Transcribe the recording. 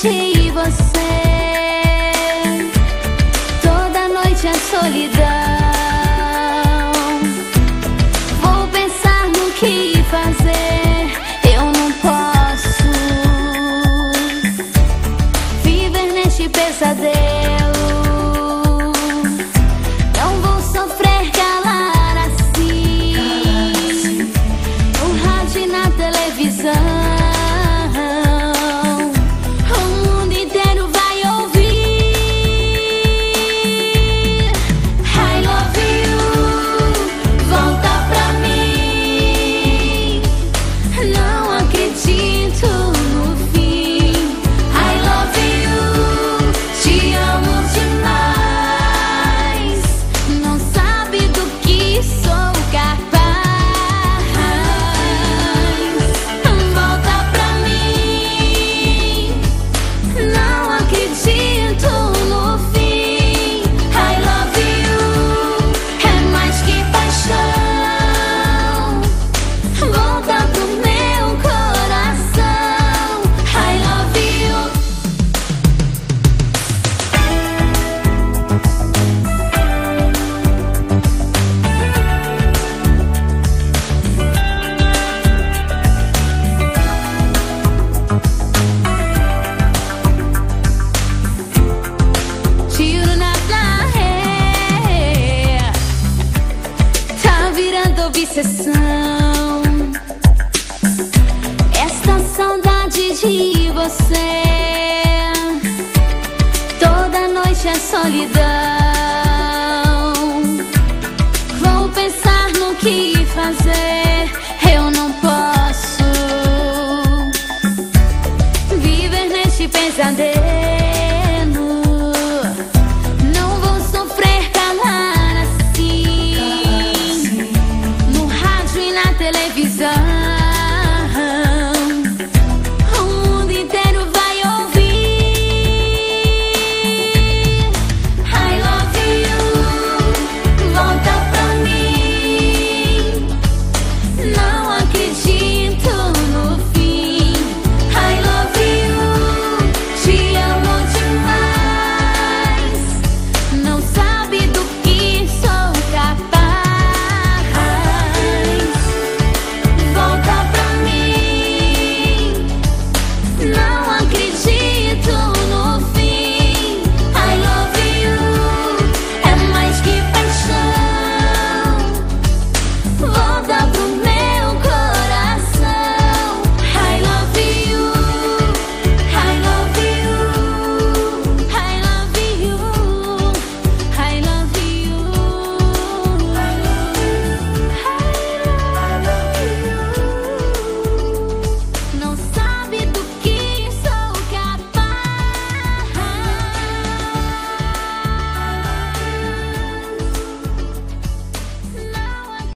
de você. Toda noite é solidão. Vou pensar no que fazer. Eu não posso viver neste pesadelo. Não vou sofrer calar assim, no rádio e na televisão. Obsessão, esta saudade de você. Toda noite é solidão. Vou pensar no que fazer. Eu não posso viver neste pesadelo.